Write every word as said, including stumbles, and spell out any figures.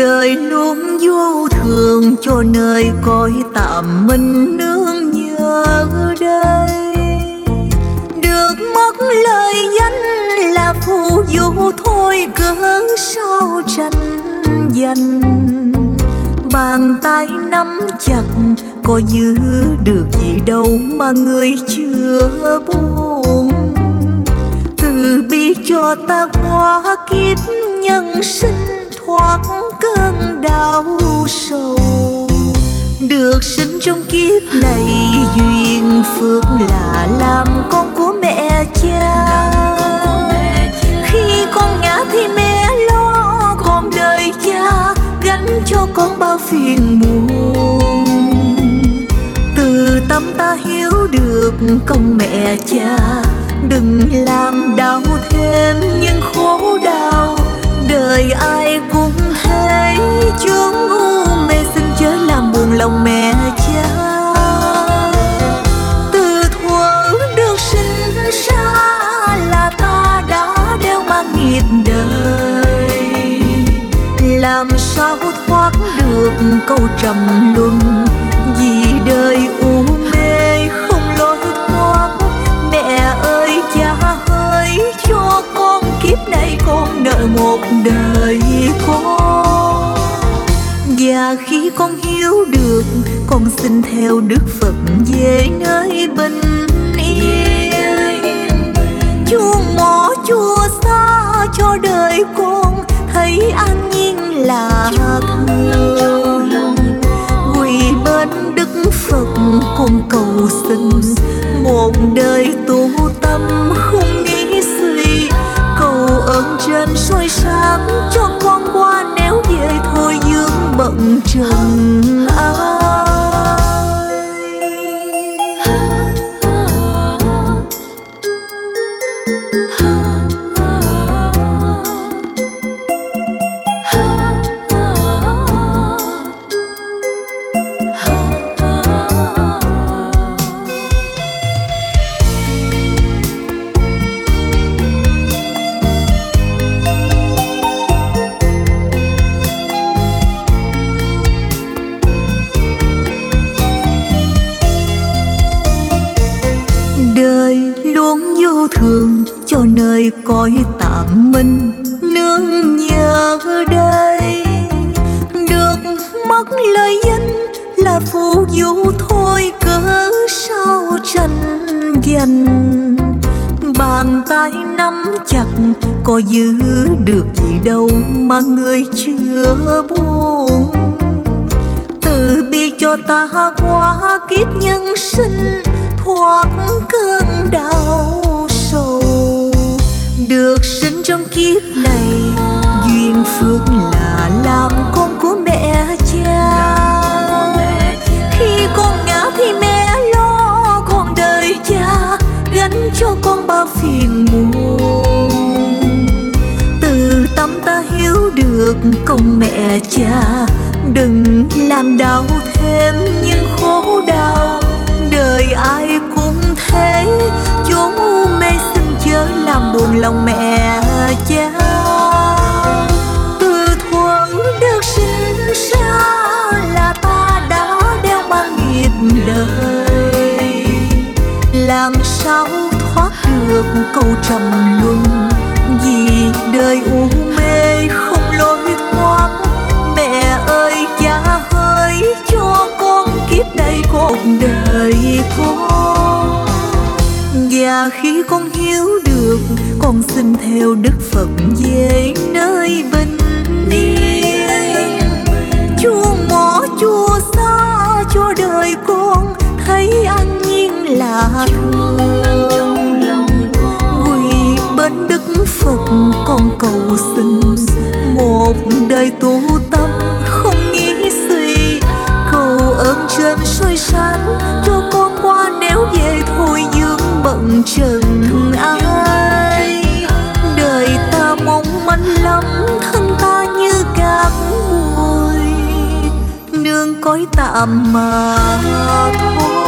Đời luôn vô thường, cho nơi cõi tạm mình nương nhờ đây. Được mất lời danh là phù du thôi, cớ sao tranh giành. Bàn tay nắm chặt có giữ được gì đâu mà người chưa buồn. Từ bi cho ta qua kiếp nhân sinh, thoát cơn đau sầu. Được sinh trong kiếp này duyên phước là làm con của mẹ cha. Khi con ngã thì mẹ lo, còn đời cha gánh cho con bao phiền muộn. Từ tâm ta hiểu được công mẹ cha, đừng làm đau thêm những khổ đau. Đời ai cũng thế, chốn u mê xin chớ làm buồn lòng mẹ cha. Từ thuở được sinh ra là ta đã đeo mang nghiệp đời. Làm sao thoát được câu trầm luân, vì đời u mê không lối thoát. Mẹ ơi cha ơi, cho con kiếp này con nợ một đời con. Và khi con hiểu được, con xin theo Đức Phật về nơi bình yên. Chuông mỏ chùa xa cho đời con thấy an nhiên là thường. Quỳ bên Đức Phật con cầu xin, một đời tu tâm không nghĩ suy. Cầu ơn trên soi sáng cho con qua, nếu về thôi dương bận trần ai. Đời luôn vô thường, cho nơi cõi tạm mình nương nhờ đây. Được mất lời danh là phù du thôi, cớ sao tranh giành. Bàn tay nắm chặt có giữ được gì đâu mà người chưa buồn. Từ bi cho ta qua kiếp nhân sinh, thoát cơn đau sầu. Được sinh trong kiếp này duyên phước là làm con của mẹ cha. Khi con ngã thì mẹ lo, còn đời cha gánh cho con bao phiền muộn. Từ tâm ta hiểu được công mẹ cha, đừng làm đau thêm những khổ đau. Đời ai cũng thế, chốn u mê xin chớ làm buồn lòng mẹ cha. Từ thuở được sinh ra là ta đã đeo mang nghiệp đời. Làm sao thoát được câu trầm luân, vì đời u mê không lối thoát. Mẹ ơi cha ơi, cho con kiếp này cuộc đời con. Và khi con hiểu được, con xin theo Đức Phật về nơi bình yên. Chuông mỏ chùa xa cho đời con thấy an nhiên là thường. Quỳ bên Đức Phật con cầu xin, một đời tu tâm không nghĩ suy. Cầu ơn trên soi sáng cho con qua, nếu về thôi dương bận trần ai. Đời ta mong manh lắm, thân ta như cát bụi, nương cõi tạm mà thôi.